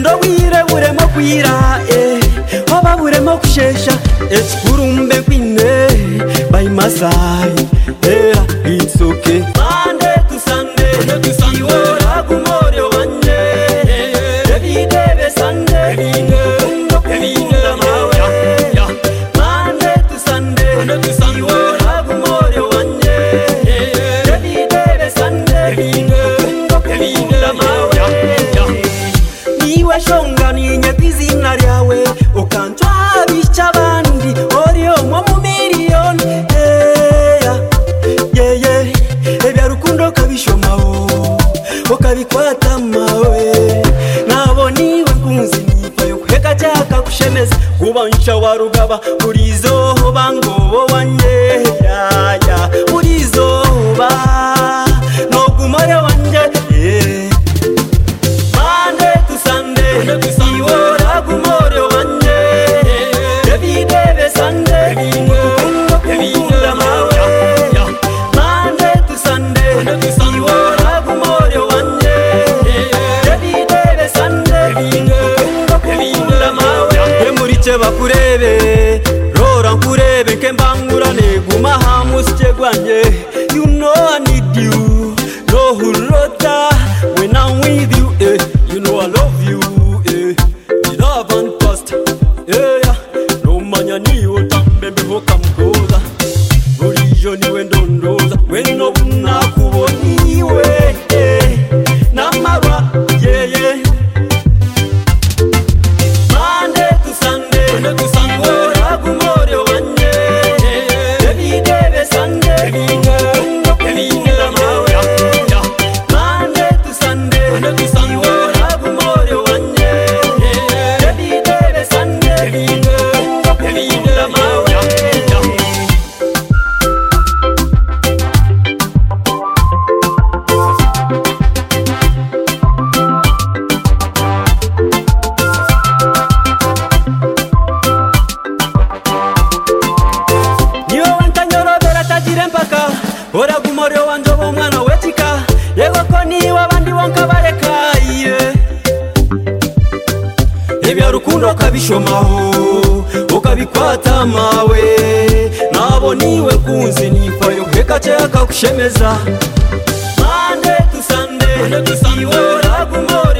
rukundo wire buremo kwira oba buremo kushesha kurumbe kwine by my side it's okay Monday to Sunday iwora kumore wanje every day be Sunday rukundo kunda mawe Monday to Sunday iwora kumore wanje every day be Sunday rukundo kunda mawe niwe shonga ninyatizina ryawe ukantwa bicha abandi oriyo mu miliyoni ebya rukundo kabishomaho ukabikwata mawe nabo niwe kunzi nipayo kweka cyaka kushemeza ubanca warugaba urizo bangobo wanje urizo ba no gumare wanje Monday to Sunday iwora gumore wanje every day be Sunday rukundo kunda mawe Monday to Sunday iwora gumore wanje every day be Sunday rukundo kunda mawe emurice bakurebe rora nkurebe nke mbangurane guma hamusye gwanje you know I need you no hulota when I'm with you you know I love you you love and trust no manya niwo tambembe hoka mkoza urijo niwe ndondoza weno nakuboniwe namarwa Monday to Sunday iwora gumore wanje every day be Sunday rukundo kunda mawe Monday to Sunday iwora gumore wanje every day be Sunday rukundo kunda mawe niwe wantanyorobera tagire mpaka ora gumore wanje bomwana wetika yego ko niwe abandi wankabareka ebya rukundo kabishomaho ukabikwata mawe nabo niwe kunzi nipayo kweka cyaka kushemeza Monday to Sunday iwora gumore